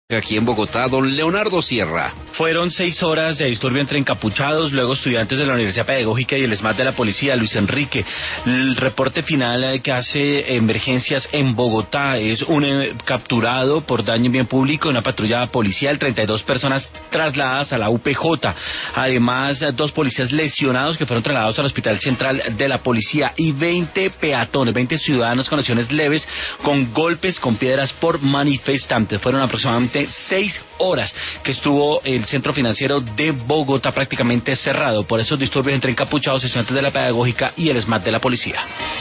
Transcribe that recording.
Aquí en Bogotá, don Leonardo Sierra. Fueron 6 horas de disturbio entre encapuchados, luego estudiantes de la Universidad Pedagógica y el ESMAD de la policía, Luis Enrique. El reporte final que hace Emergencias en Bogotá es un capturado por daño en bien público en una patrulla policial, 32 personas trasladadas a la UPJ. Además, 2 policías lesionados que fueron trasladados al Hospital Central de la Policía y 20 peatones, 20 ciudadanos con lesiones leves, con golpes con piedras por manifestantes. Fueron aproximadamente 6 horas que estuvo el centro financiero de Bogotá prácticamente cerrado por esos disturbios entre encapuchados, estudiantes de la Pedagógica y el ESMAD de la policía.